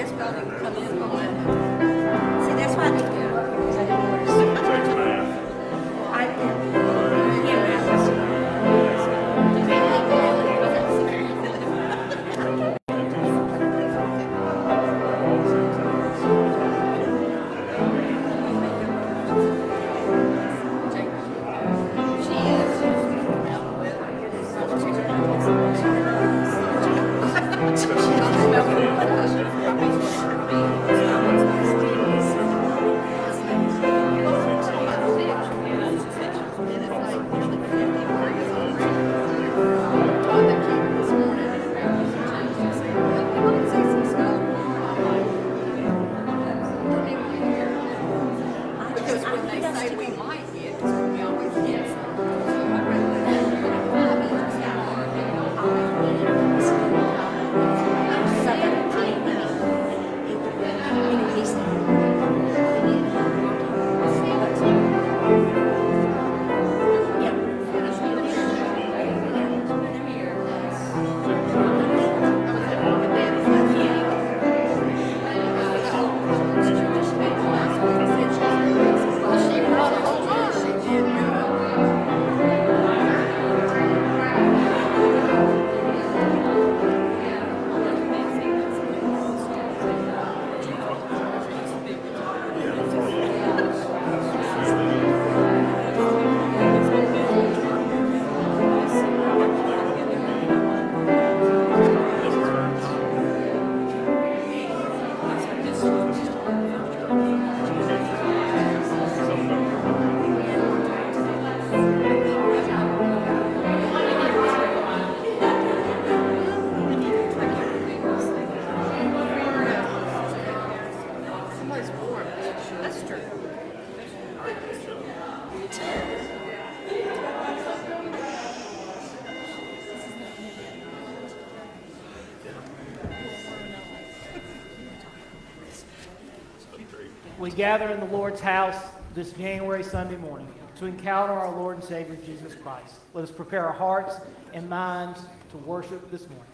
We gather in the Lord's house this January Sunday morning to encounter our Lord and Savior Jesus Christ. Let us prepare our hearts and minds to worship this morning.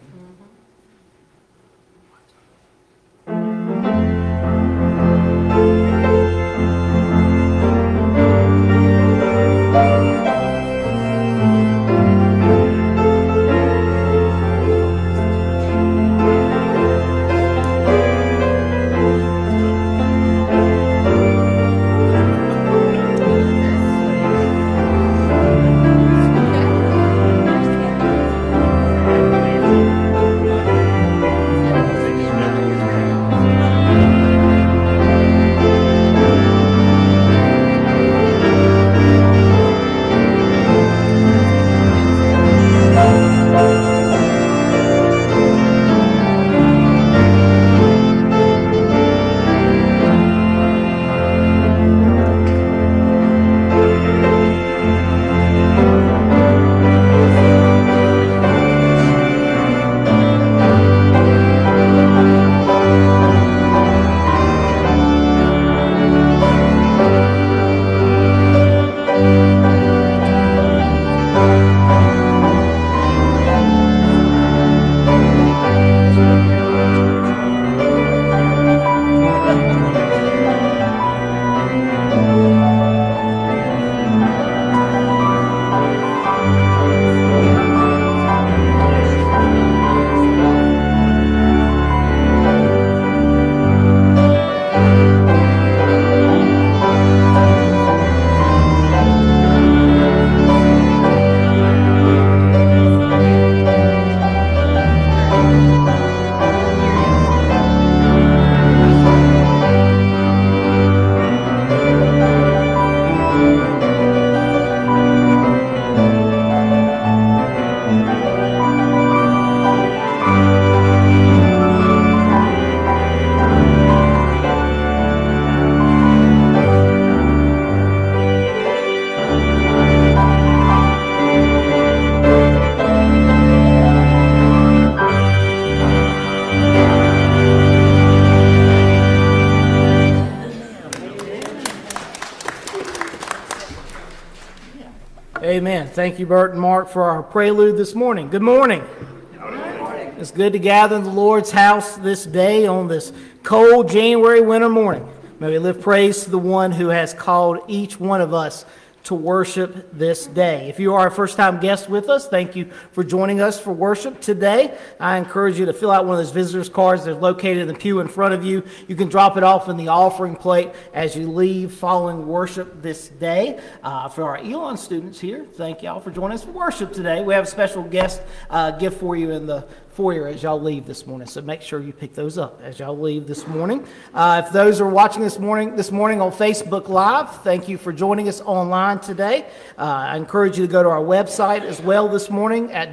Amen. Thank you, Bert and Mark, for our prelude this morning. Good morning. Good morning. It's good to gather in the Lord's house this day on this cold January winter morning. May we lift praise to the one who has called each one of us to worship this day. If you are a first-time guest with us, thank you for joining us for worship today. I encourage you to fill out one of those visitor's cards. They're located in the pew in front of you. You can drop it off in the offering plate as you leave following worship this day. For our Elon students here, thank y'all for joining us for worship today. We have a special guest gift for you in the foyer as y'all leave this morning, so make sure you pick those up as y'all leave this morning. If those are watching this morning on Facebook Live, thank you for joining us online today. I encourage you to go to our website as well this morning at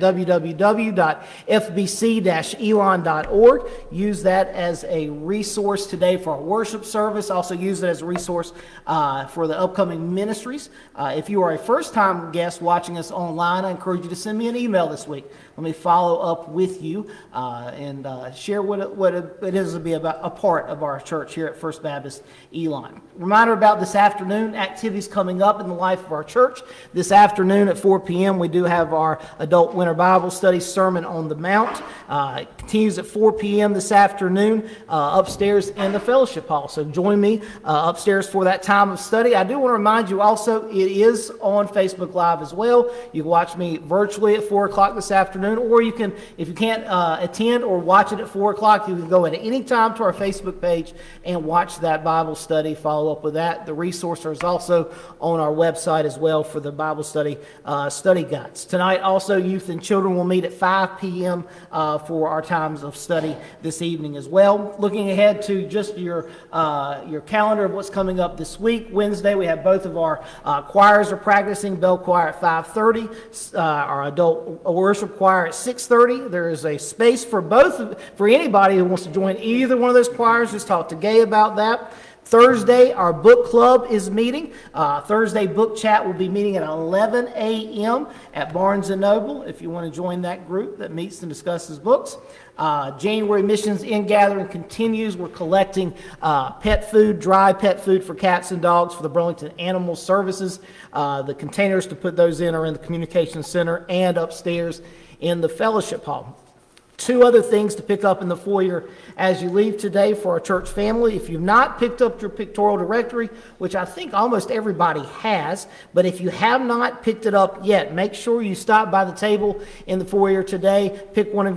www.fbc-elon.org. Use that as a resource today for our worship service. Also use it as a resource for the upcoming ministries. If you are a first-time guest watching us online, I encourage you to send me an email this week. Let me follow up with you and share what it is to be about a part of our church here at First Baptist Elon. Reminder about this afternoon, activities coming up in the life of our church. This afternoon at 4 p.m. we do have our adult winter Bible study Sermon on the Mount. It continues at 4 p.m. this afternoon upstairs in the fellowship hall. So join me upstairs for that time of study. I do want to remind you also it is on Facebook Live as well. You can watch me virtually at 4 o'clock this afternoon, or you can, if you can't attend or watch it at 4 o'clock, you can go at any time to our Facebook page and watch that Bible study, follow up with that. The resource is also on our website as well for the Bible study study guides. Tonight also youth and children will meet at 5 p.m. For our times of study this evening as well. Looking ahead to just your calendar of what's coming up this week. Wednesday we have both of our choirs are practicing. Bell Choir at 5:30, our adult worship choir at 6:30. There is a space for anybody who wants to join either one of those choirs. Just talk to Gay about that. Thursday, our book club is meeting. Thursday book chat will be meeting at 11 a.m. at Barnes & Noble if you want to join that group that meets and discusses books. January Missions In Gathering continues. We're collecting pet food, dry pet food for cats and dogs for the Burlington Animal Services. The containers to put those in are in the Communication Center and upstairs in the Fellowship Hall. Two other things to pick up in the foyer as you leave today for our church family. If you've not picked up your pictorial directory, which I think almost everybody has, but if you have not picked it up yet, make sure you stop by the table in the foyer today, pick one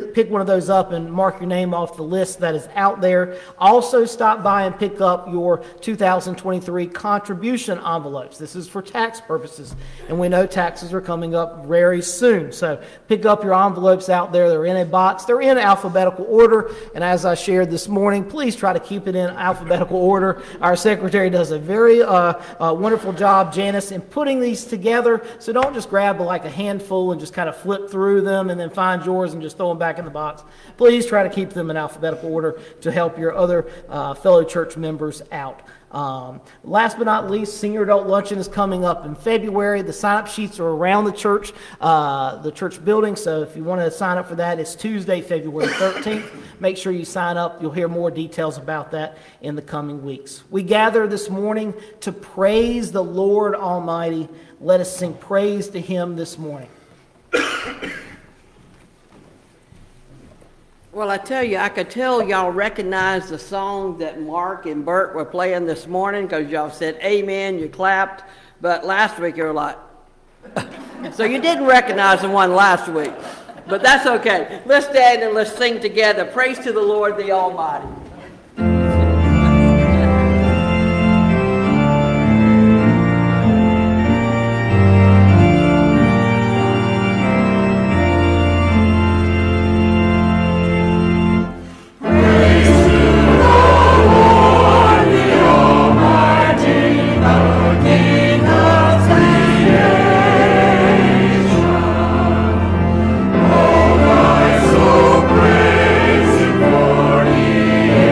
of those up and mark your name off the list that is out there. Also stop by and pick up your 2023 contribution envelopes. This is for tax purposes, and we know taxes are coming up very soon. So pick up your envelopes out there. They're in a box. They're in alphabetical order, and as I shared this morning, please try to keep it in alphabetical order. Our secretary does a very wonderful job, Janice, in putting these together, so don't just grab like a handful and just kind of flip through them and then find yours and just throw them back in the box. Please try to keep them in alphabetical order to help your other fellow church members out. Last but not least, Senior Adult Luncheon is coming up in February. The sign-up sheets are around the church building, so if you want to sign up for that, it's Tuesday, February 13th. Make sure you sign up. You'll hear more details about that in the coming weeks. We gather this morning to praise the Lord Almighty. Let us sing praise to Him this morning. Well, I tell you, I could tell y'all recognize the song that Mark and Bert were playing this morning because y'all said amen, you clapped, but last week you were like, so you didn't recognize the one last week, but that's okay. Let's stand and let's sing together. Praise to the Lord the Almighty. Praise Him, for He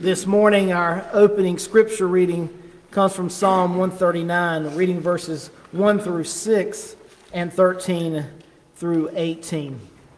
This morning, our opening scripture reading comes from Psalm 139, reading verses 1 through 6 and 13 through 18.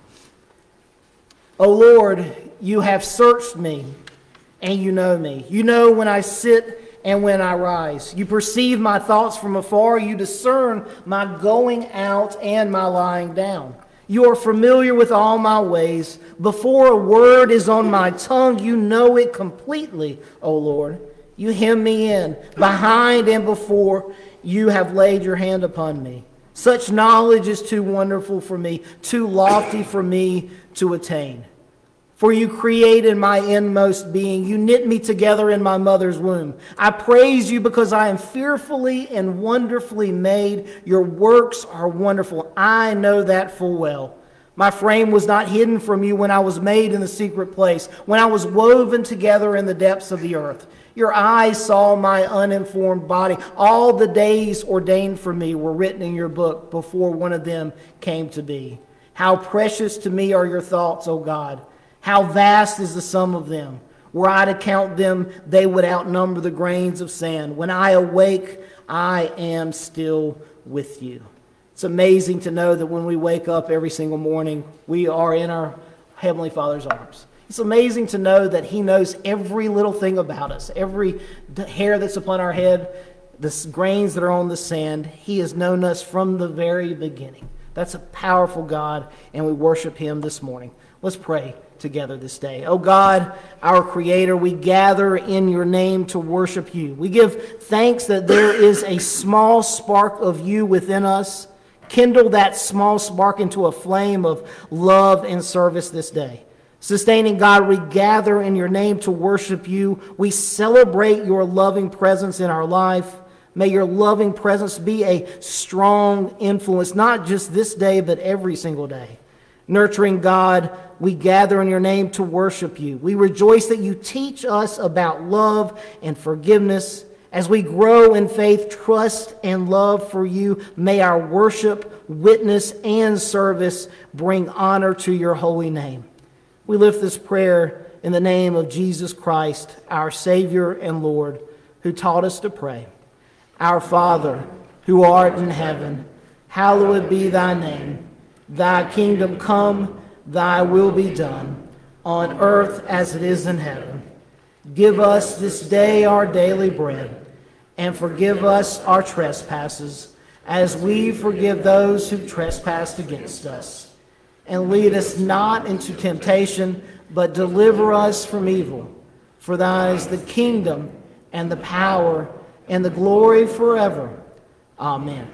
O Lord, you have searched me, and you know me. You know when I sit and when I rise. You perceive my thoughts from afar. You discern my going out and my lying down. You are familiar with all my ways. Before a word is on my tongue, you know it completely, O Lord. You hem me in, behind and before. You have laid your hand upon me. Such knowledge is too wonderful for me, too lofty for me to attain. For you created my inmost being. You knit me together in my mother's womb. I praise you because I am fearfully and wonderfully made. Your works are wonderful. I know that full well. My frame was not hidden from you when I was made in the secret place, when I was woven together in the depths of the earth. Your eyes saw my uninformed body. All the days ordained for me were written in your book before one of them came to be. How precious to me are your thoughts, O God. How vast is the sum of them. Were I to count them, they would outnumber the grains of sand. When I awake, I am still with you. It's amazing to know that when we wake up every single morning, we are in our Heavenly Father's arms. It's amazing to know that He knows every little thing about us, every hair that's upon our head, the grains that are on the sand. He has known us from the very beginning. That's a powerful God, and we worship Him this morning. Let's pray together this day. Oh God, our Creator, we gather in your name to worship you. We give thanks that there is a small spark of you within us. Kindle that small spark into a flame of love and service this day. Sustaining God, we gather in your name to worship you. We celebrate your loving presence in our life. May your loving presence be a strong influence, not just this day, but every single day. Nurturing God, we gather in your name to worship you. We rejoice that you teach us about love and forgiveness. As we grow in faith, trust, and love for you, may our worship, witness, and service bring honor to your holy name. We lift this prayer in the name of Jesus Christ, our Savior and Lord, who taught us to pray. Our Father, who art in heaven, hallowed be thy name. Thy kingdom come, thy will be done, on earth as it is in heaven. Give us this day our daily bread, and forgive us our trespasses, as we forgive those who trespass against us. And lead us not into temptation, but deliver us from evil. For thine is the kingdom, and the power, and the glory forever. Amen.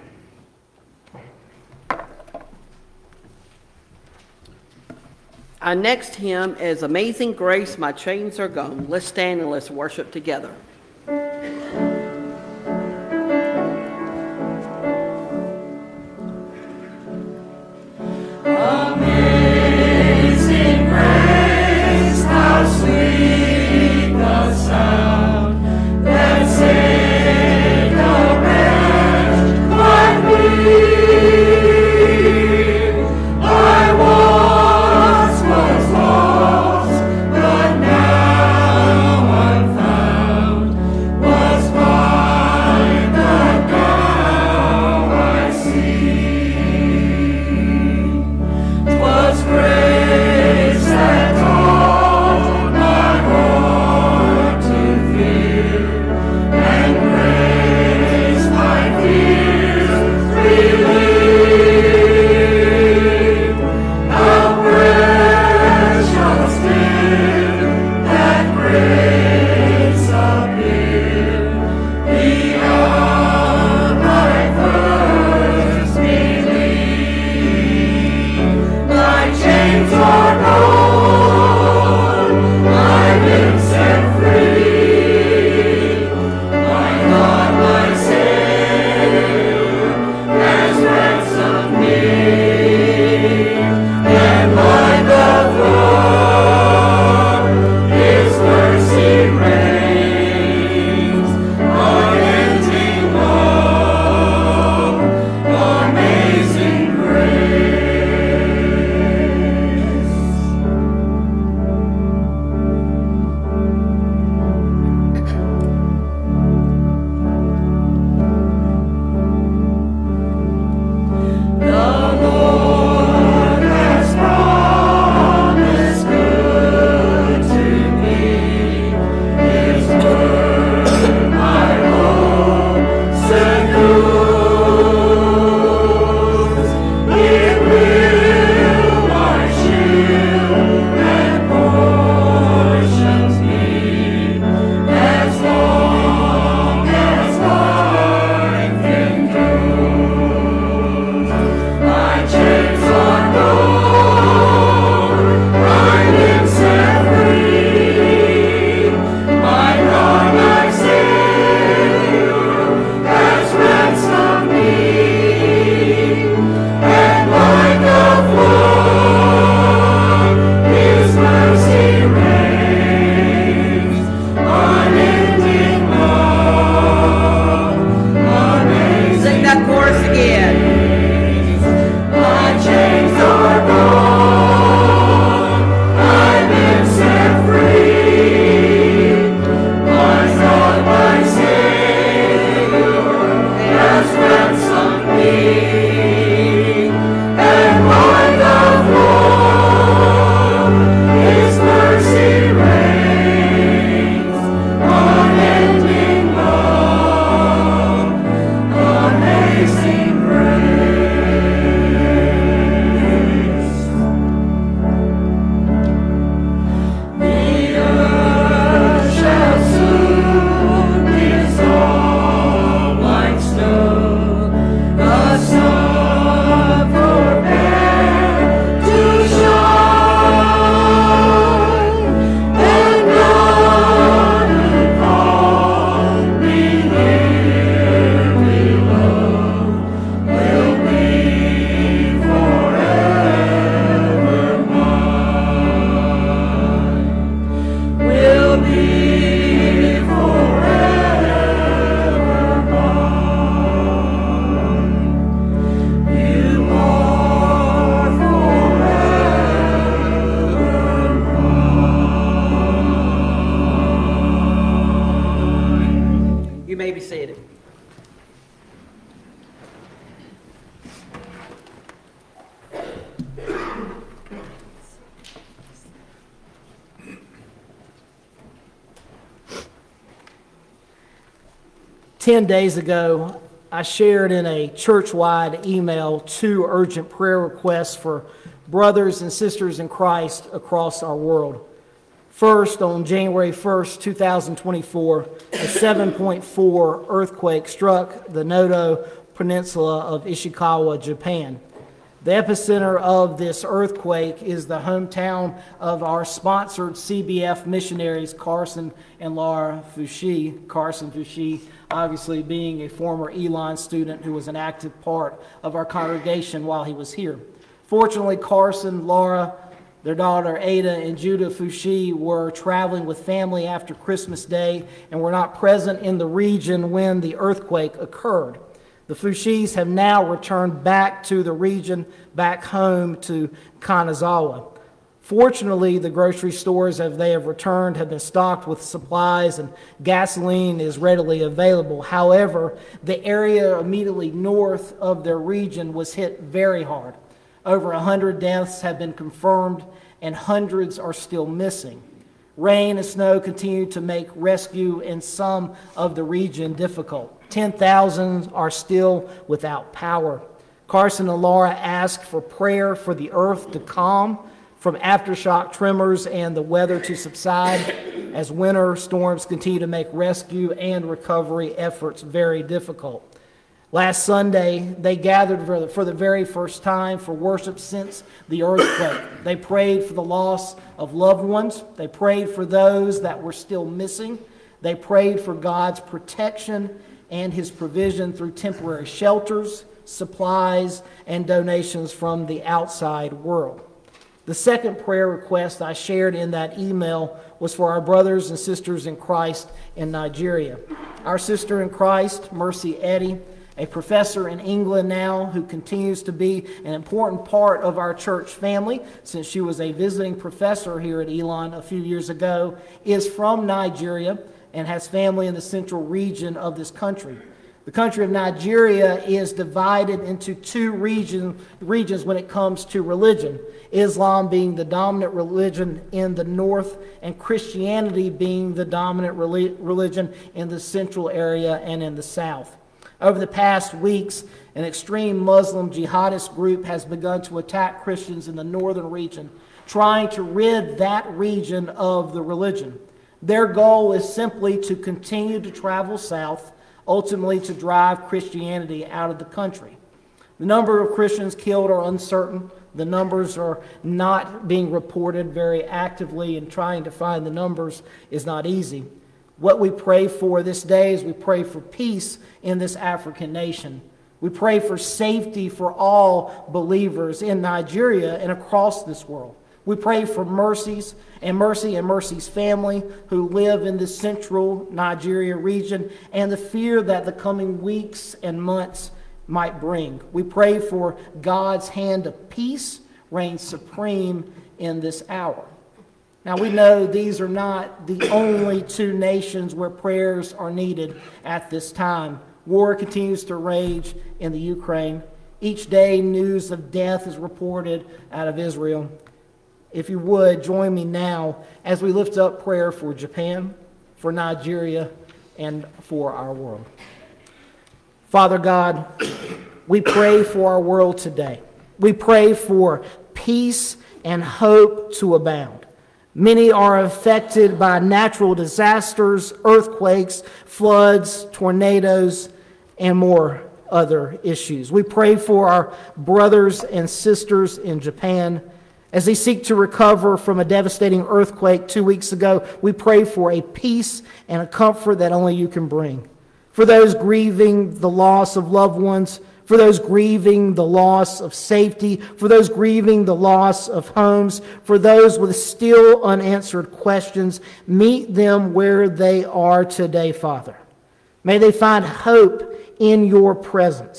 Our next hymn is Amazing Grace, My Chains Are Gone. Let's stand and let's worship together. Amazing grace, how sweet the sound that saved a wretch like me. I once was lost, but now I'm found. may be seated. Ten days ago, I shared in a church-wide email 2 urgent prayer requests for brothers and sisters in Christ across our world. First, on January 1st, 2024, a 7.4 earthquake struck the Noto Peninsula of Ishikawa, Japan. The epicenter of this earthquake is the hometown of our sponsored CBF missionaries, Carson and Laura Fushi. Carson Fushi, obviously being a former Elon student who was an active part of our congregation while he was here. Fortunately, Carson, Laura, their daughter Ada, and Judah Fushi were traveling with family after Christmas Day and were not present in the region when the earthquake occurred. The Fushis have now returned back to the region, back home to Kanazawa. Fortunately, the grocery stores, as they have returned, have been stocked with supplies and gasoline is readily available. However, the area immediately north of their region was hit very hard. Over 100 deaths have been confirmed and hundreds are still missing. Rain and snow continue to make rescue in some of the region difficult. 10,000 are still without power. Carson and Laura ask for prayer for the earth to calm, from aftershock tremors and the weather to subside, as winter storms continue to make rescue and recovery efforts very difficult. Last Sunday, they gathered for the very first time for worship since the earthquake. They prayed for the loss of loved ones. They prayed for those that were still missing. They prayed for God's protection and his provision through temporary shelters, supplies, and donations from the outside world. The second prayer request I shared in that email was for our brothers and sisters in Christ in Nigeria. Our sister in Christ, Mercy Eddy, a professor in England now who continues to be an important part of our church family since she was a visiting professor here at Elon a few years ago, is from Nigeria and has family in the central region of this country. The country of Nigeria is divided into 2 regions when it comes to religion, Islam being the dominant religion in the north and Christianity being the dominant religion in the central area and in the south. Over the past weeks, an extreme Muslim jihadist group has begun to attack Christians in the northern region, trying to rid that region of the religion. Their goal is simply to continue to travel south, ultimately to drive Christianity out of the country. The number of Christians killed are uncertain. The numbers are not being reported very actively, and trying to find the numbers is not easy. What we pray for this day is we pray for peace in this African nation. We pray for safety for all believers in Nigeria and across this world. We pray for Mercy and Mercy's family who live in the central Nigeria region and the fear that the coming weeks and months might bring. We pray for God's hand of peace reign supreme in this hour. Now we know these are not the only 2 nations where prayers are needed at this time. War continues to rage in the Ukraine. Each day news of death is reported out of Israel. If you would, join me now as we lift up prayer for Japan, for Nigeria, and for our world. Father God, we pray for our world today. We pray for peace and hope to abound. Many are affected by natural disasters, earthquakes, floods, tornadoes, and more other issues. We pray for our brothers and sisters in Japan as they seek to recover from a devastating earthquake 2 weeks ago. We pray for a peace and a comfort that only you can bring. For those grieving the loss of loved ones, for those grieving the loss of safety, for those grieving the loss of homes, for those with still unanswered questions, meet them where they are today, Father. May they find hope in your presence.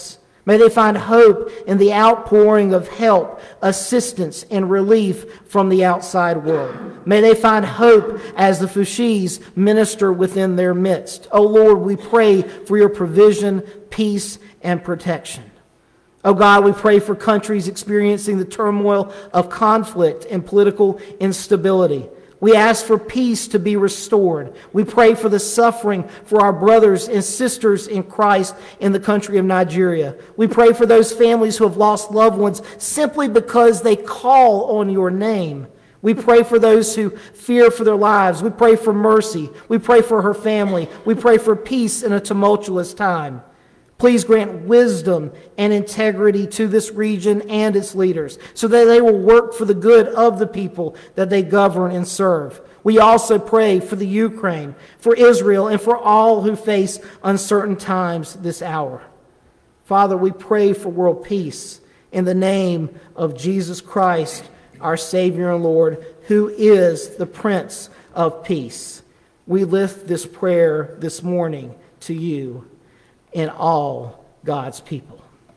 May they find hope in the outpouring of help, assistance, and relief from the outside world. May they find hope as the Fushis minister within their midst. Oh Lord, we pray for your provision, peace, and protection. Oh God, we pray for countries experiencing the turmoil of conflict and political instability. We ask for peace to be restored. We pray for the suffering for our brothers and sisters in Christ in the country of Nigeria. We pray for those families who have lost loved ones simply because they call on your name. We pray for those who fear for their lives. We pray for mercy. We pray for her family. We pray for peace in a tumultuous time. Please grant wisdom and integrity to this region and its leaders so that they will work for the good of the people that they govern and serve. We also pray for the Ukraine, for Israel, and for all who face uncertain times this hour. Father, we pray for world peace in the name of Jesus Christ, our Savior and Lord, who is the Prince of Peace. We lift this prayer this morning to you and all God's people.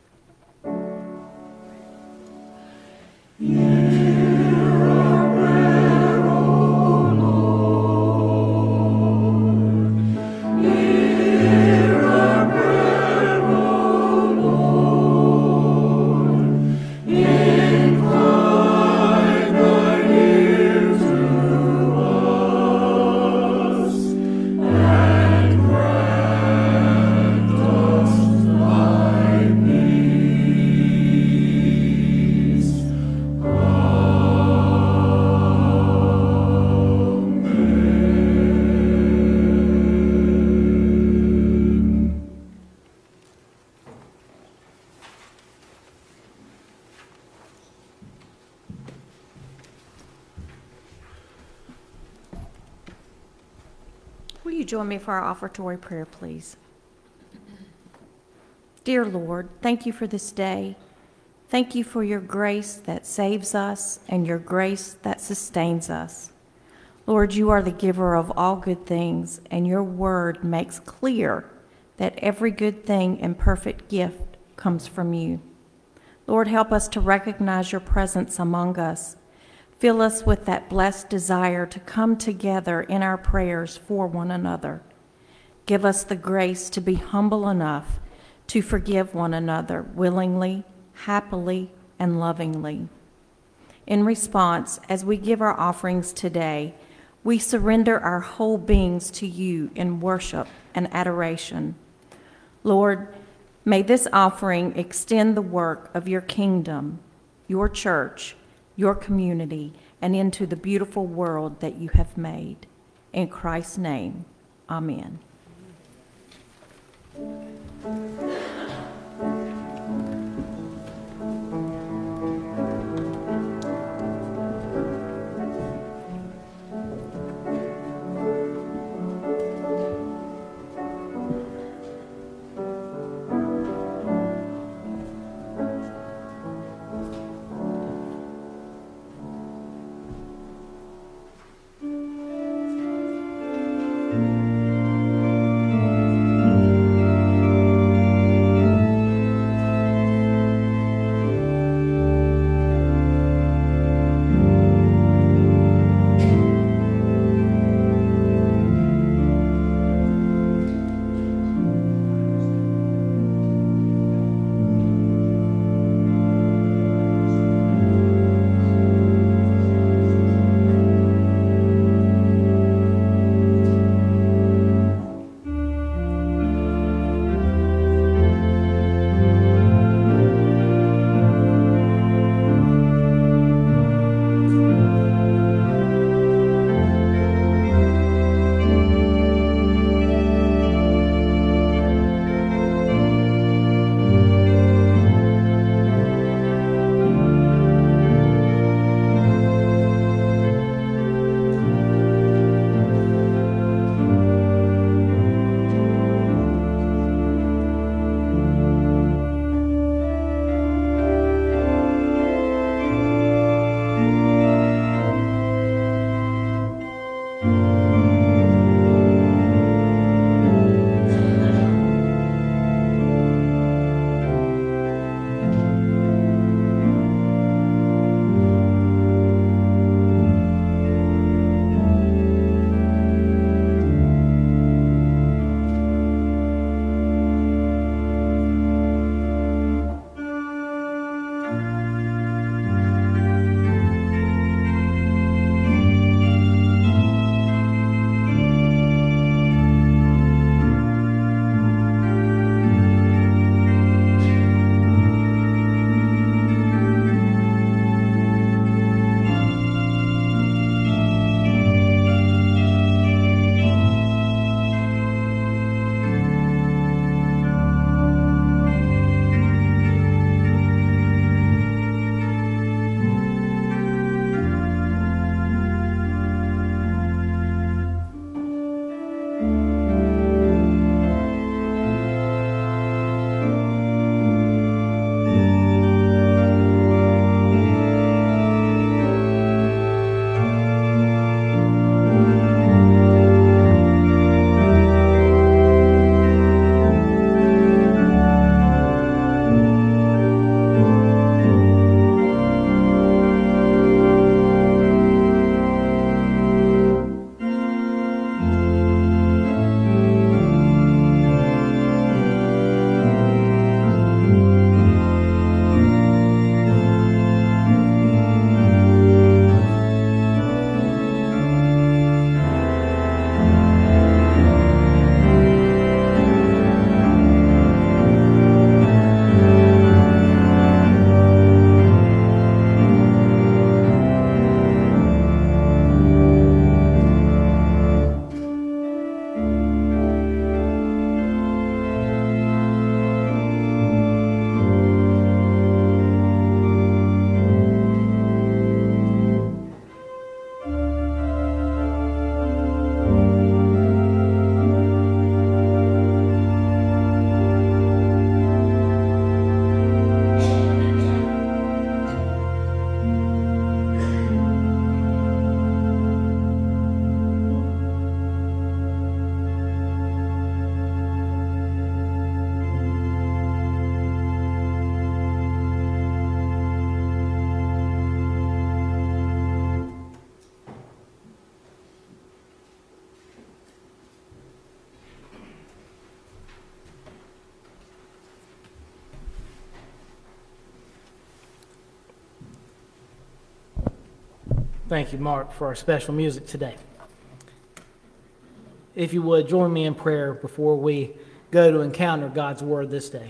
Will you join me for our offertory prayer, please? Dear Lord, thank you for this day. Thank you for your grace that saves us and your grace that sustains us. Lord, you are the giver of all good things, and your word makes clear that every good thing and perfect gift comes from you. Lord, help us to recognize your presence among us. Fill us with that blessed desire to come together in our prayers for one another. Give us the grace to be humble enough to forgive one another willingly, happily, and lovingly. In response, as we give our offerings today, we surrender our whole beings to you in worship and adoration. Lord, may this offering extend the work of your kingdom, your church, your community, and into the beautiful world that you have made. In Christ's name, amen. Thank you, Mark, for our special music today. If you would, join me in prayer before we go to encounter God's Word this day.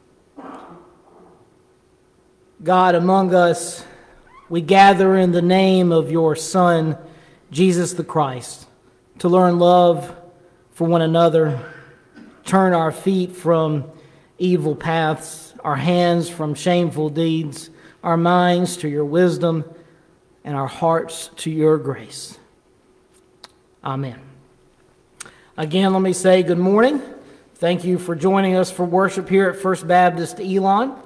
God, among us, we gather in the name of your Son, Jesus the Christ, to learn love for one another, turn our feet from evil paths, our hands from shameful deeds, our minds to your wisdom, and our hearts to your grace. Amen. Again, let me say good morning. Thank you for joining us for worship here at First Baptist Elon.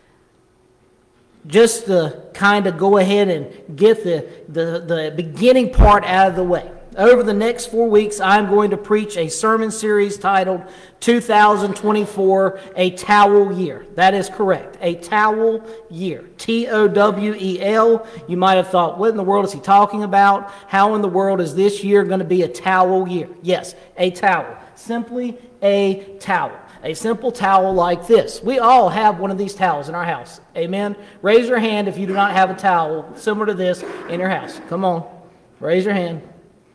Just to kind of go ahead and get the beginning part out of the way. Over the next 4 weeks, I'm going to preach a sermon series titled 2024, A Towel Year. That is correct, a towel year. Towel. You might have thought, what in the world is he talking about? How in the world is this year going to be a towel year? Yes, a towel. Simply a towel. A simple towel like this. We all have one of these towels in our house. Amen? Raise your hand if you do not have a towel similar to this in your house. Come on. Raise your hand.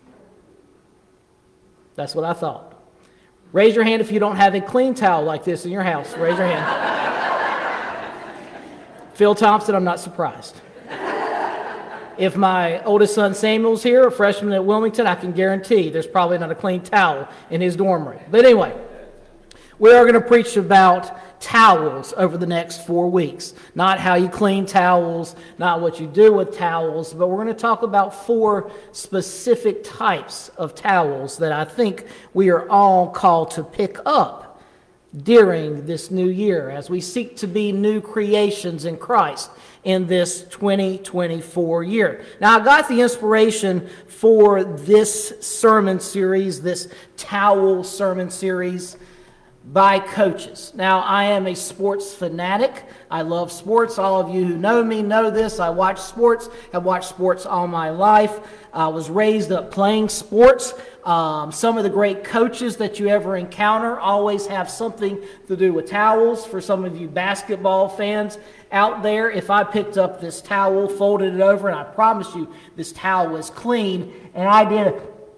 That's what I thought. Raise your hand if you don't have a clean towel like this in your house. Raise your hand. Phil Thompson, I'm not surprised. If my oldest son Samuel's here, a freshman at Wilmington, I can guarantee there's probably not a clean towel in his dorm room. But anyway, we are going to preach about towels over the next 4 weeks. Not how you clean towels, not what you do with towels, but we're going to talk about 4 specific types of towels that I think we are all called to pick up during this new year as we seek to be new creations in Christ in this 2024 year. Now, I got the inspiration for this sermon series, this towel sermon series, by coaches. Now, I am a sports fanatic. I love sports. All of you who know me know this. I watch sports. I've watched sports all my life. I was raised up playing sports. Some of the great coaches that you ever encounter always have something to do with towels. For some of you basketball fans out there, if I picked up this towel, folded it over, and I promise you this towel was clean, and I did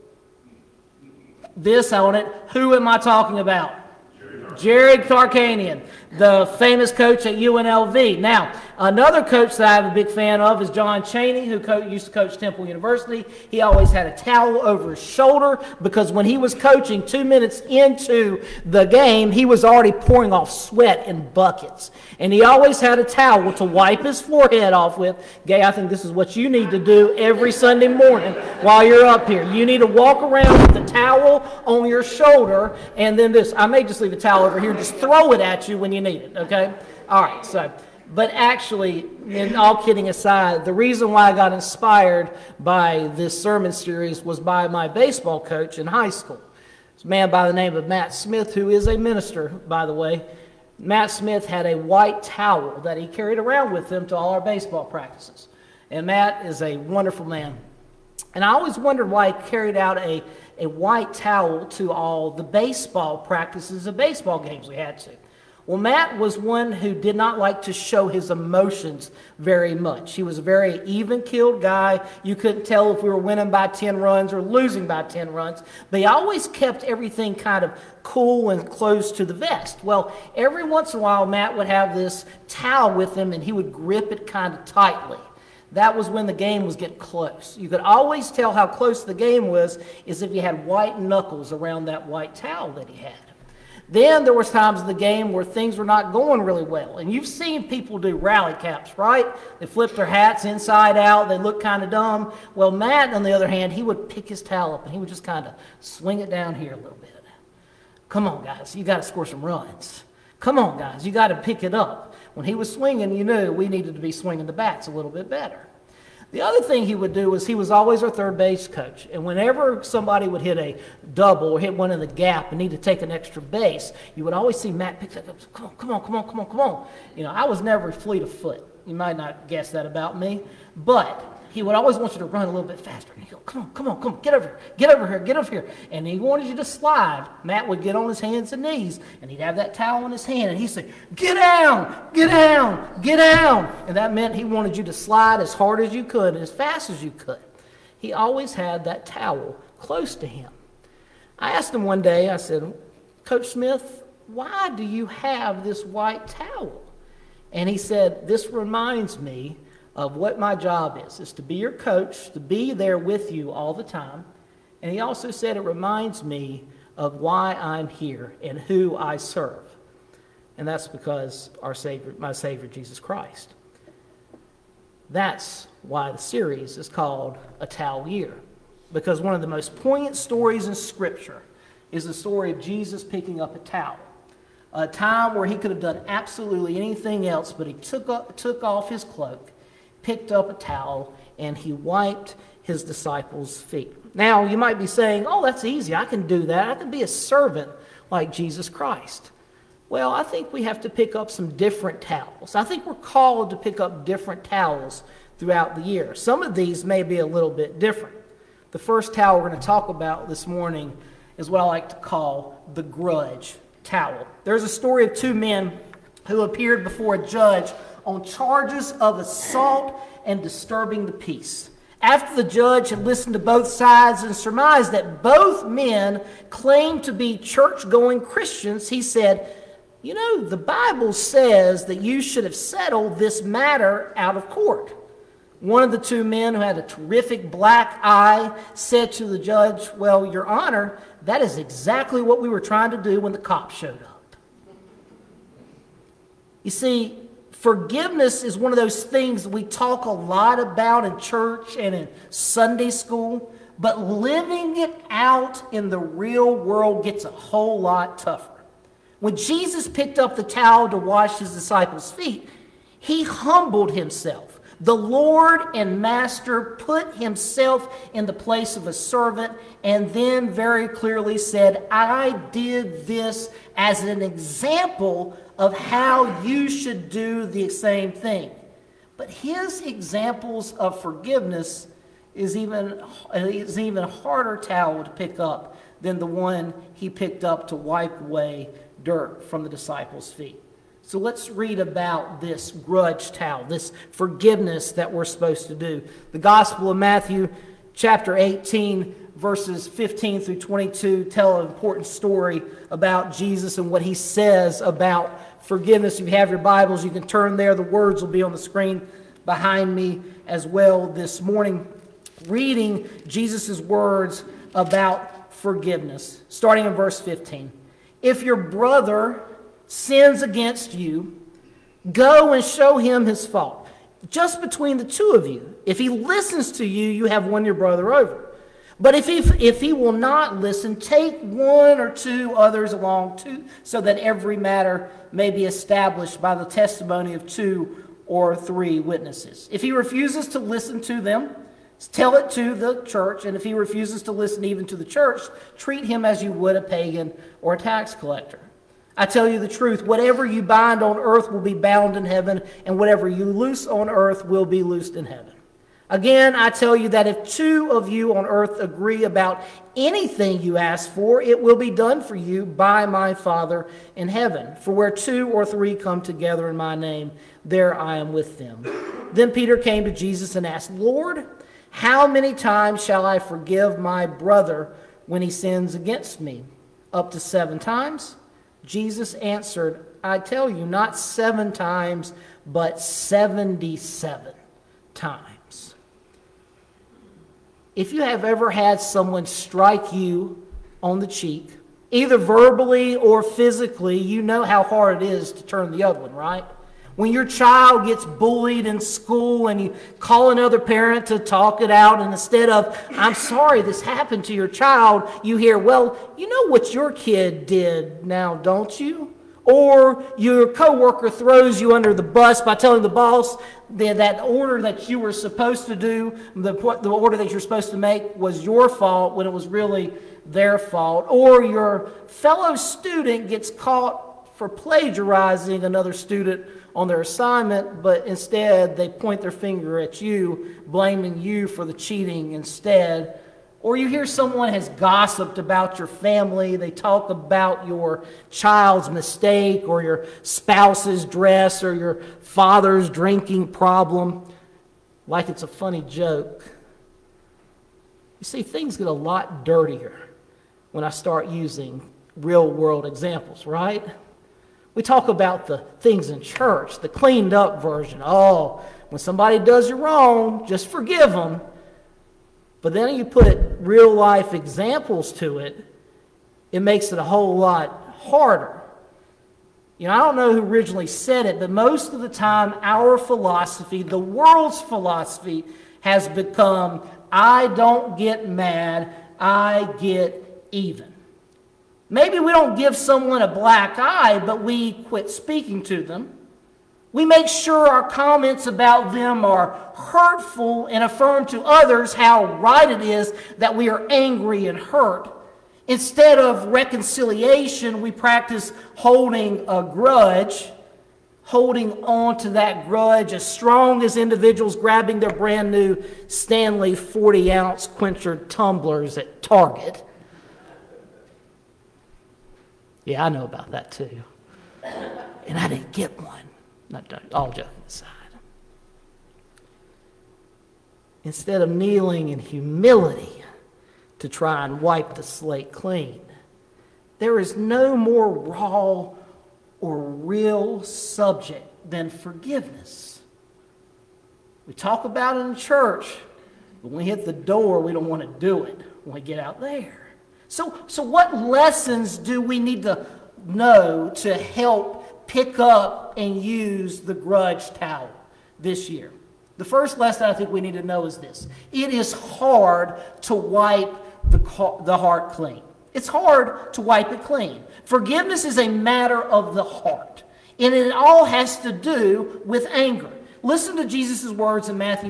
this on it, who am I talking about? Jared Tarkanian, the famous coach at UNLV. Now, another coach that I'm a big fan of is John Chaney, who used to coach Temple University. He always had a towel over his shoulder because when he was coaching 2 minutes into the game, he was already pouring off sweat in buckets. And he always had a towel to wipe his forehead off with. Gay, I think this is what you need to do every Sunday morning while you're up here. You need to walk around with the towel on your shoulder and then this. I may just leave a towel over here and just throw it at you when you need it, okay? All right, so, but actually, and all kidding aside, the reason why I got inspired by this sermon series was by my baseball coach in high school. It's a man by the name of Matt Smith, who is a minister, by the way. Matt Smith had a white towel that he carried around with him to all our baseball practices. And Matt is a wonderful man. And I always wondered why he carried out a white towel to all the baseball practices of baseball games we had to. Well, Matt was one who did not like to show his emotions very much. He was a very even-keeled guy. You couldn't tell if we were winning by 10 runs or losing by 10 runs. But he always kept everything kind of cool and close to the vest. Well, every once in a while, Matt would have this towel with him, and he would grip it kind of tightly. That was when the game was getting close. You could always tell how close the game was is if you had white knuckles around that white towel that he had. Then there was times in the game where things were not going really well. And you've seen people do rally caps, right? They flip their hats inside out. They look kind of dumb. Well, Matt, on the other hand, he would pick his towel up and he would just kind of swing it down here a little bit. Come on, guys. You got to score some runs. Come on, guys. You got to pick it up. When he was swinging, you knew we needed to be swinging the bats a little bit better. The other thing he would do was he was always our third base coach. And whenever somebody would hit a double or hit one in the gap and need to take an extra base, you would always see Matt pick that up. Come on. You know, I was never fleet of foot. You might not guess that about me. But he would always want you to run a little bit faster. And he'd go, come on, get over here. And he wanted you to slide. Matt would get on his hands and knees, and he'd have that towel in his hand, and he'd say, get down. And that meant he wanted you to slide as hard as you could and as fast as you could. he always had that towel close to him. I asked him one day, I said, Coach Smith, why do you have this white towel? And he said, this reminds me of what my job is to be your coach, to be there with you all the time. And he also said, it reminds me of why I'm here and who I serve. And that's because my Savior, Jesus Christ. That's why the series is called A Towel Year. Because one of the most poignant stories in Scripture is the story of Jesus picking up a towel. A time where he could have done absolutely anything else, but he took off his cloak, picked up a towel, and he wiped his disciples' feet. Now, you might be saying, oh, that's easy. I can do that. I can be a servant like Jesus Christ. Well, I think we have to pick up some different towels. I think we're called to pick up different towels throughout the year. Some of these may be a little bit different. The first towel we're going to talk about this morning is what I like to call the grudge towel. There's a story of two men who appeared before a judge on charges of assault and disturbing the peace. After the judge had listened to both sides and surmised that both men claimed to be church-going Christians, he said, you know, the Bible says that you should have settled this matter out of court. One of the two men, who had a terrific black eye, said to the judge, well, Your Honor, that is exactly what we were trying to do when the cops showed up. You see, forgiveness is one of those things that we talk a lot about in church and in Sunday school, but living it out in the real world gets a whole lot tougher. When Jesus picked up the towel to wash his disciples' feet, he humbled himself. The Lord and Master put himself in the place of a servant and then very clearly said, I did this as an example of how you should do the same thing. But his examples of forgiveness is even harder towel to pick up than the one he picked up to wipe away dirt from the disciples' feet. So let's read about this grudge towel, this forgiveness that we're supposed to do. The Gospel of Matthew, chapter 18, verses 15 through 22, tell an important story about Jesus and what he says about forgiveness. If you have your Bibles, you can turn there. The words will be on the screen behind me as well this morning. Reading Jesus' words about forgiveness, starting in verse 15. If your brother sins against you, go and show him his fault. Just between the two of you. If he listens to you, you have won your brother over. But if he will not listen, take one or two others along too, so that every matter may be established by the testimony of 2 or 3 witnesses. If he refuses to listen to them, tell it to the church, and if he refuses to listen even to the church, treat him as you would a pagan or a tax collector. I tell you the truth, whatever you bind on earth will be bound in heaven, and whatever you loose on earth will be loosed in heaven. Again, I tell you that if 2 of you on earth agree about anything you ask for, it will be done for you by my Father in heaven. For where 2 or 3 come together in my name, there I am with them. Then Peter came to Jesus and asked, Lord, how many times shall I forgive my brother when he sins against me? Up to 7 times? Jesus answered, I tell you, not 7 times, but 77 times. If you have ever had someone strike you on the cheek, either verbally or physically, you know how hard it is to turn the other one, right? When your child gets bullied in school and you call another parent to talk it out, and instead of, I'm sorry this happened to your child, you hear, well, you know what your kid did now, don't you? Or your coworker throws you under the bus by telling the boss that order that you were supposed to do, the order that you're supposed to make was your fault when it was really their fault. Or your fellow student gets caught for plagiarizing another student on their assignment, but instead they point their finger at you, blaming you for the cheating instead. Or you hear someone has gossiped about your family. They talk about your child's mistake or your spouse's dress or your father's drinking problem like it's a funny joke. You see, things get a lot dirtier when I start using real-world examples, right? We talk about the things in church, the cleaned-up version. Oh, when somebody does you wrong, just forgive them. But then you put real-life examples to it, it makes it a whole lot harder. You know, I don't know who originally said it, but most of the time our philosophy, the world's philosophy, has become, I don't get mad, I get even. Maybe we don't give someone a black eye, but we quit speaking to them. We make sure our comments about them are hurtful and affirm to others how right it is that we are angry and hurt. Instead of reconciliation, we practice holding a grudge, holding on to that grudge as strong as individuals grabbing their brand new Stanley 40-ounce quencher tumblers at Target. Yeah, I know about that too. And I didn't get one. All joking aside. Instead of kneeling in humility to try and wipe the slate clean, there is no more raw or real subject than forgiveness. We talk about it in church, but when we hit the door, we don't want to do it when we get out there. So what lessons do we need to know to help pick up and use the grudge towel this year? The first lesson I think we need to know is this. It is hard to wipe the heart clean. It's hard to wipe it clean. Forgiveness is a matter of the heart, and it all has to do with anger. Listen to Jesus' words in Matthew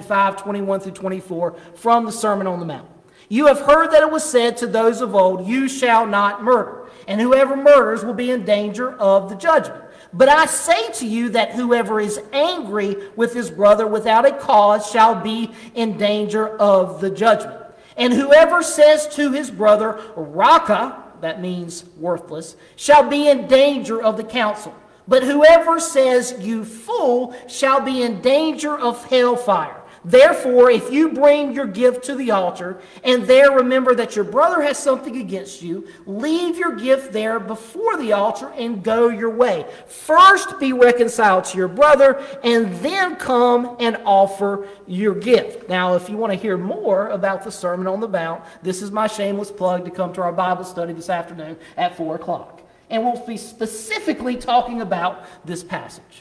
5:21-24 from the Sermon on the Mount. You have heard that it was said to those of old, you shall not murder, and whoever murders will be in danger of the judgment. But I say to you that whoever is angry with his brother without a cause shall be in danger of the judgment. And whoever says to his brother, Raka, that means worthless, shall be in danger of the council. But whoever says, you fool, shall be in danger of hellfire. Therefore, if you bring your gift to the altar, and there remember that your brother has something against you, leave your gift there before the altar and go your way. First be reconciled to your brother, and then come and offer your gift. Now, if you want to hear more about the Sermon on the Mount, this is my shameless plug to come to our Bible study this afternoon at 4 o'clock. And we'll be specifically talking about this passage.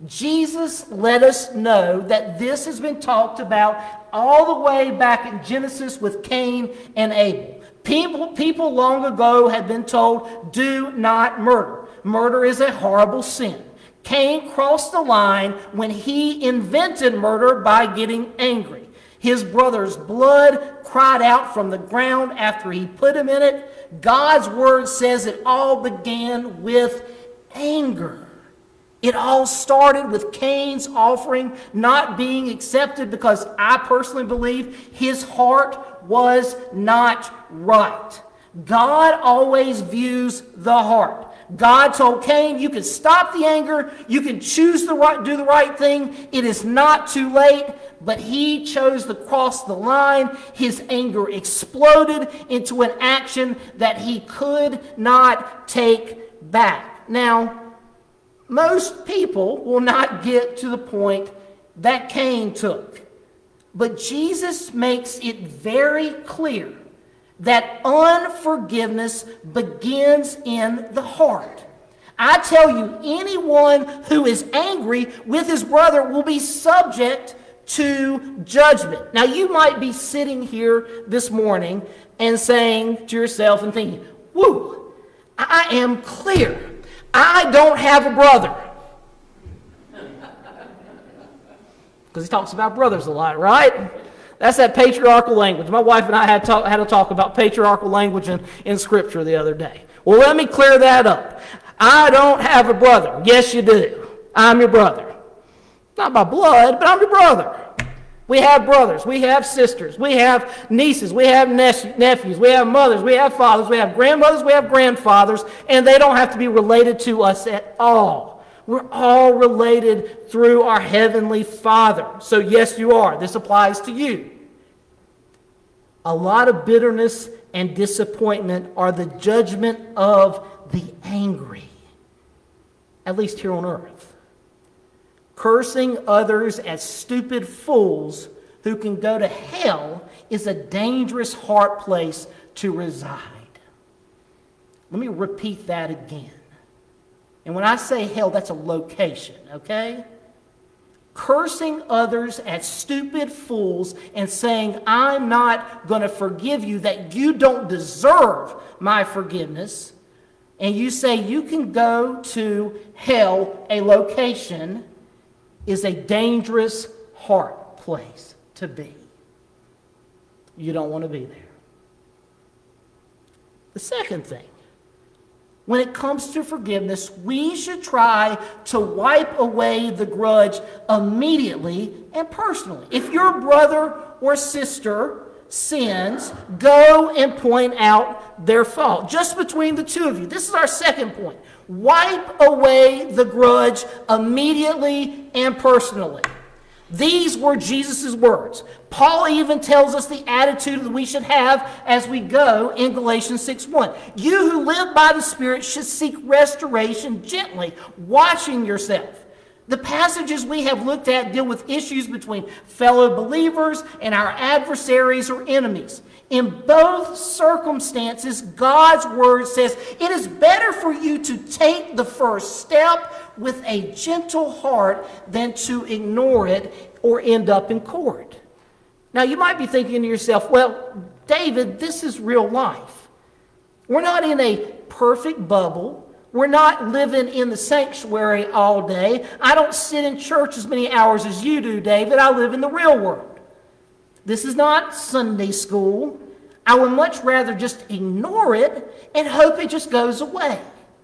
Jesus let us know that this has been talked about all the way back in Genesis with Cain and Abel. People long ago had been told, do not murder. Murder is a horrible sin. Cain crossed the line when he invented murder by getting angry. His brother's blood cried out from the ground after he put him in it. God's word says it all began with anger. It all started with Cain's offering not being accepted because I personally believe his heart was not right. God always views the heart. God told Cain, you can stop the anger, you can choose do the right thing, it is not too late, but he chose to cross the line. His anger exploded into an action that he could not take back. Now, most people will not get to the point that Cain took. But Jesus makes it very clear that unforgiveness begins in the heart. I tell you, anyone who is angry with his brother will be subject to judgment. Now, you might be sitting here this morning and saying to yourself and thinking, whoo, I am clear. I don't have a brother. Because he talks about brothers a lot, right? That's that patriarchal language. My wife and I had to talk about patriarchal language in Scripture the other day. Well, let me clear that up. I don't have a brother. Yes, you do. I'm your brother. Not by blood, but I'm your brother. We have brothers, we have sisters, we have nieces, we have nephews, we have mothers, we have fathers, we have grandmothers, we have grandfathers, and they don't have to be related to us at all. We're all related through our Heavenly Father. So yes, you are. This applies to you. A lot of bitterness and disappointment are the judgment of the angry, at least here on earth. Cursing others as stupid fools who can go to hell is a dangerous, hard place to reside. Let me repeat that again. And when I say hell, that's a location, okay? Cursing others as stupid fools and saying, I'm not going to forgive you, that you don't deserve my forgiveness, and you say you can go to hell, a location, is a dangerous, hard place to be. You don't want to be there. The second thing, when it comes to forgiveness, we should try to wipe away the grudge immediately and personally. If your brother or sister sins, go and point out their fault, just between the two of you. This is our second point. Wipe away the grudge immediately and personally. These were Jesus' words. Paul even tells us the attitude that we should have as we go in Galatians 6:1. You who live by the Spirit should seek restoration gently, watching yourself. The passages we have looked at deal with issues between fellow believers and our adversaries or enemies. In both circumstances, God's word says it is better for you to take the first step with a gentle heart than to ignore it or end up in court. Now, you might be thinking to yourself, well, David, this is real life. We're not in a perfect bubble. We're not living in the sanctuary all day. I don't sit in church as many hours as you do, David. I live in the real world. This is not Sunday school. I would much rather just ignore it and hope it just goes away.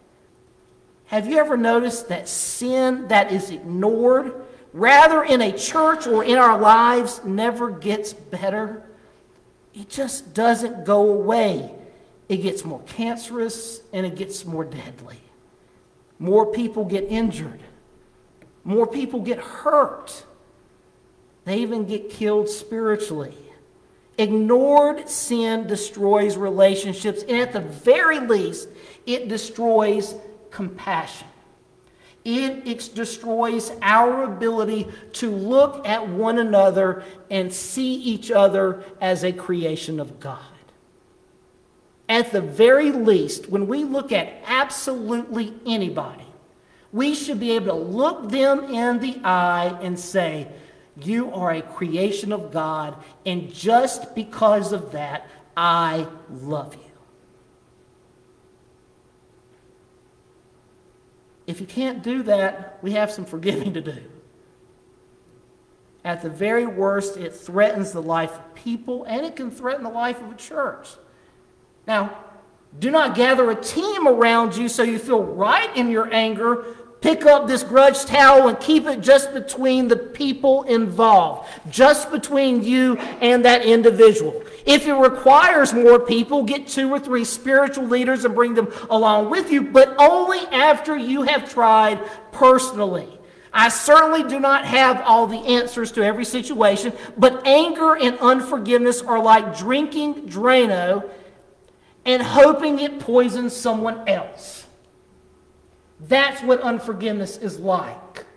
Have you ever noticed that sin that is ignored, rather in a church or in our lives, never gets better? It just doesn't go away. It gets more cancerous and it gets more deadly. More people get injured. More people get hurt. They even get killed spiritually. Ignored sin destroys relationships, and at the very least, it destroys compassion. It destroys our ability to look at one another and see each other as a creation of God. At the very least, when we look at absolutely anybody, we should be able to look them in the eye and say, you are a creation of God, and just because of that, I love you. If you can't do that, we have some forgiving to do. At the very worst, it threatens the life of people, and it can threaten the life of a church. Now, do not gather a team around you so you feel right in your anger. Pick up this grudge towel and keep it just between the people involved, just between you and that individual. If it requires more people, get 2 or 3 spiritual leaders and bring them along with you, but only after you have tried personally. I certainly do not have all the answers to every situation, but anger and unforgiveness are like drinking Drano and hoping it poisons someone else. That's what unforgiveness is like.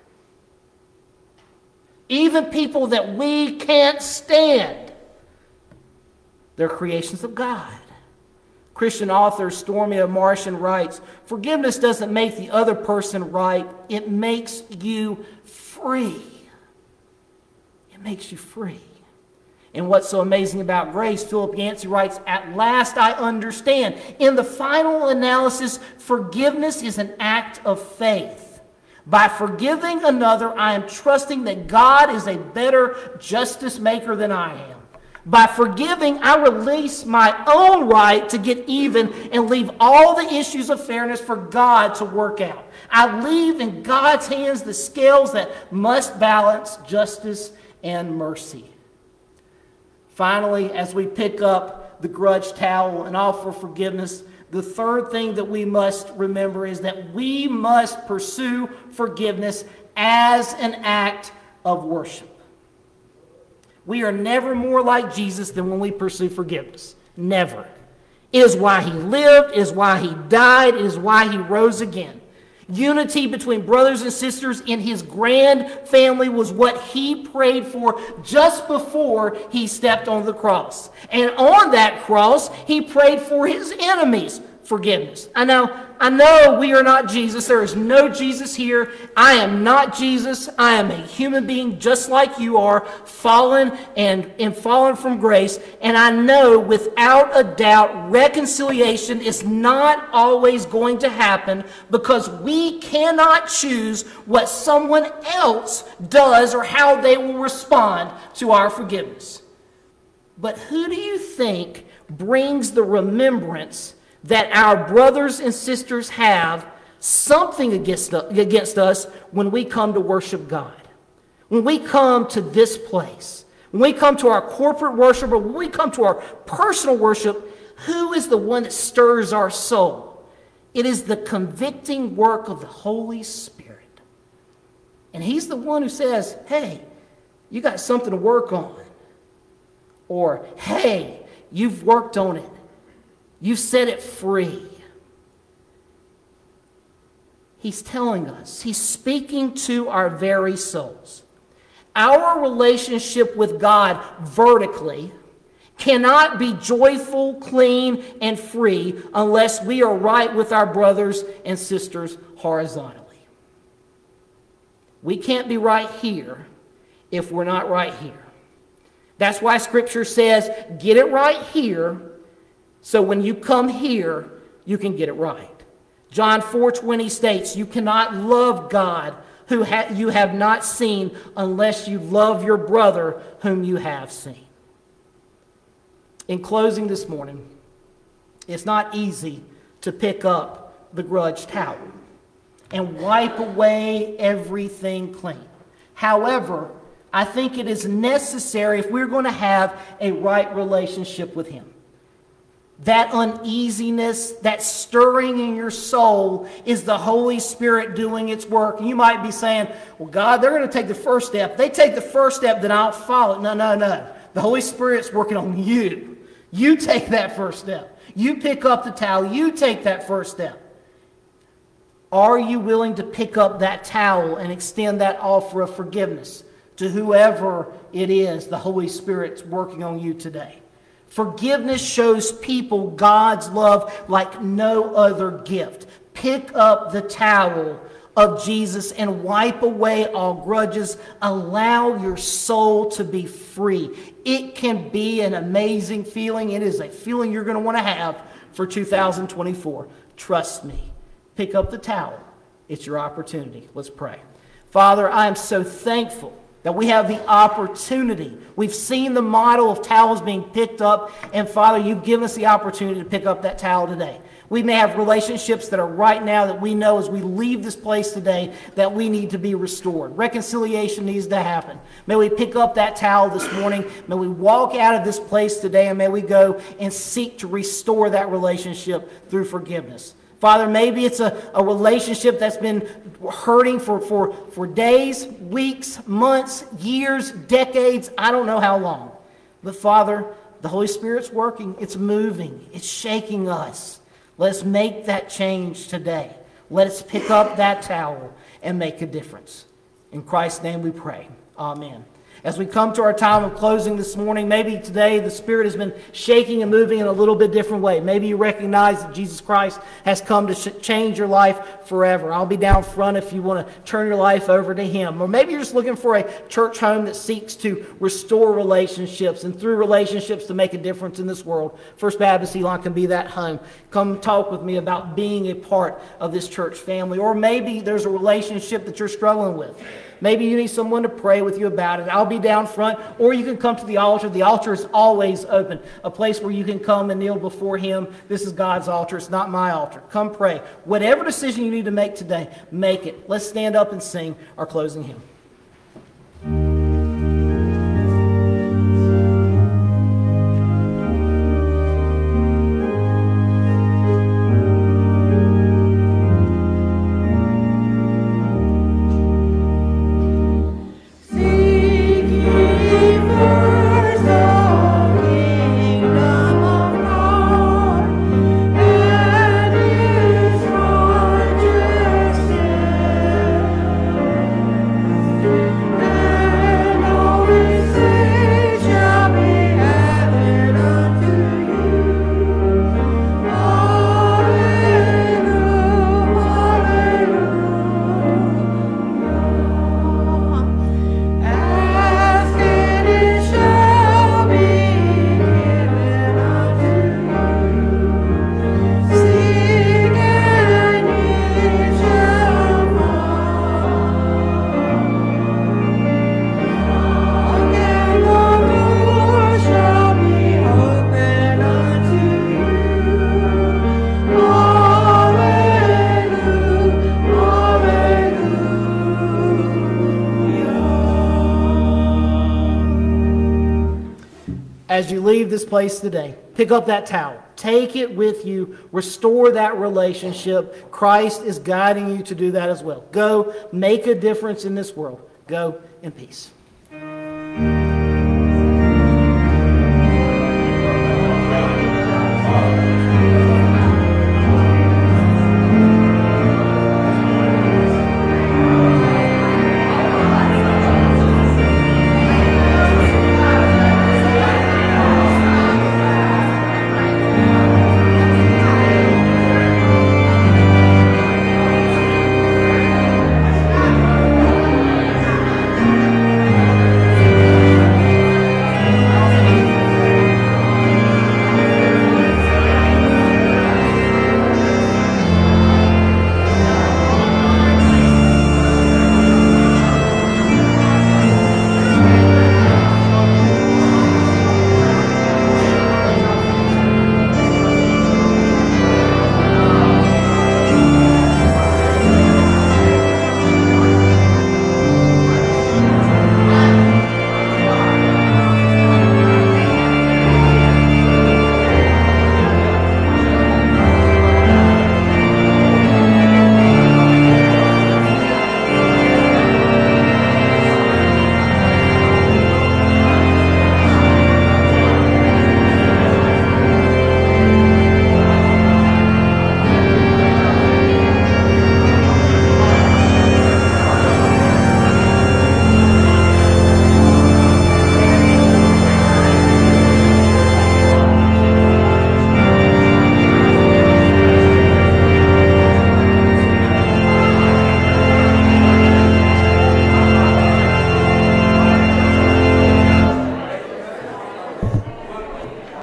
Even people that we can't stand, they're creations of God. Christian author Stormy Martian writes, forgiveness doesn't make the other person right, it makes you free. It makes you free. And what's so amazing about grace, Philip Yancey writes, at last I understand. In the final analysis, forgiveness is an act of faith. By forgiving another, I am trusting that God is a better justice maker than I am. By forgiving, I release my own right to get even and leave all the issues of fairness for God to work out. I leave in God's hands the scales that must balance justice and mercy. Finally, as we pick up the grudge towel and offer forgiveness, the third thing that we must remember is that we must pursue forgiveness as an act of worship. We are never more like Jesus than when we pursue forgiveness. Never. It is why he lived, it is why he died, it is why he rose again. Unity between brothers and sisters in his grand family was what he prayed for just before he stepped on the cross. And on that cross, he prayed for his enemies' forgiveness. I know we are not Jesus. There is no Jesus here. I am not Jesus. I am a human being just like you are, fallen and fallen from grace. And I know without a doubt reconciliation is not always going to happen because we cannot choose what someone else does or how they will respond to our forgiveness. But who do you think brings the remembrance that our brothers and sisters have something against us when we come to worship God? When we come to this place, when we come to our corporate worship, or when we come to our personal worship, who is the one that stirs our soul? It is the convicting work of the Holy Spirit. And he's the one who says, hey, you got something to work on. Or, hey, you've worked on it. You've set it free. He's telling us, he's speaking to our very souls. Our relationship with God vertically cannot be joyful, clean, and free unless we are right with our brothers and sisters horizontally. We can't be right here if we're not right here. That's why Scripture says, get it right here, so when you come here, you can get it right. John 4:20 states, you cannot love God who you have not seen unless you love your brother whom you have seen. In closing this morning, it's not easy to pick up the grudge towel and wipe away everything clean. However, I think it is necessary if we're going to have a right relationship with him. That uneasiness, that stirring in your soul is the Holy Spirit doing its work. And you might be saying, well, God, they're going to take the first step. They take the first step, then I'll follow. No. The Holy Spirit's working on you. You take that first step. You pick up the towel. You take that first step. Are you willing to pick up that towel and extend that offer of forgiveness to whoever it is the Holy Spirit's working on you today? Forgiveness shows people God's love like no other gift. Pick up the towel of Jesus and wipe away all grudges. Allow your soul to be free. It can be an amazing feeling. It is a feeling you're going to want to have for 2024. Trust me. Pick up the towel. It's your opportunity. Let's pray. Father, I am so thankful that we have the opportunity. We've seen the model of towels being picked up, and Father, you've given us the opportunity to pick up that towel today. We may have relationships that are right now that we know as we leave this place today that we need to be restored. Reconciliation needs to happen. May we pick up that towel this morning. May we walk out of this place today, and may we go and seek to restore that relationship through forgiveness. Father, maybe it's a relationship that's been hurting for days, weeks, months, years, decades, I don't know how long. But Father, the Holy Spirit's working. It's moving. It's shaking us. Let's make that change today. Let us pick up that towel and make a difference. In Christ's name we pray. Amen. As we come to our time of closing this morning, maybe today the Spirit has been shaking and moving in a little bit different way. Maybe you recognize that Jesus Christ has come to change your life forever. I'll be down front if you want to turn your life over to Him. Or maybe you're just looking for a church home that seeks to restore relationships and through relationships to make a difference in this world. First Baptist Elon can be that home. Come talk with me about being a part of this church family. Or maybe there's a relationship that you're struggling with. Maybe you need someone to pray with you about it. I'll be down front, or you can come to the altar. The altar is always open, a place where you can come and kneel before Him. This is God's altar. It's not my altar. Come pray. Whatever decision you need to make today, make it. Let's stand up and sing our closing hymn. Seek ye first as you leave this place today, pick up that towel. Take it with you. Restore that relationship. Christ is guiding you to do that as well. Go make a difference in this world. Go in peace.